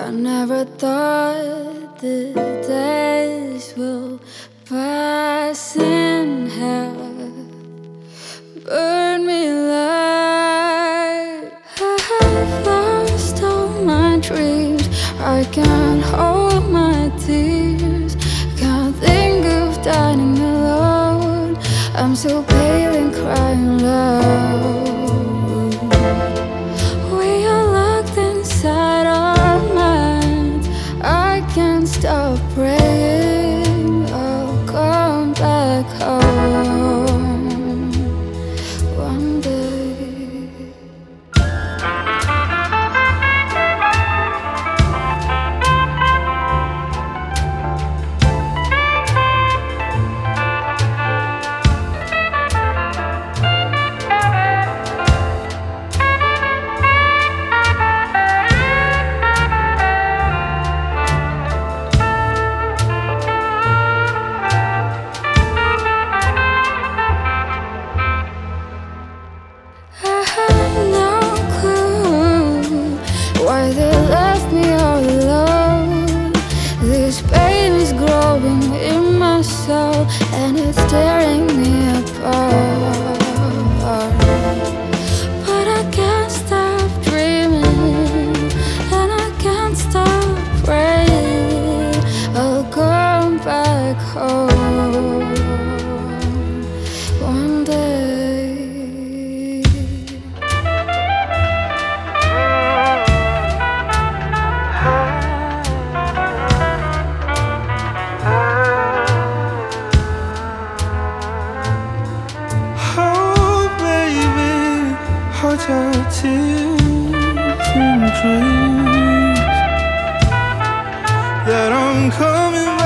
I never thought the days will pass in hell, burn me alive. I have lost all my dreams. I can't hold my tears. Can't think of dying alone. I'm so pale and crying loud. We are locked inside our minds. I can't stop praying I'll come back home one day. Why they left me all alone. This pain is growing in my soul, and it's tearing me apart. But I can't stop dreaming, and I can't stop praying I'll come back home one day. Hold your tears and dreams that I'm coming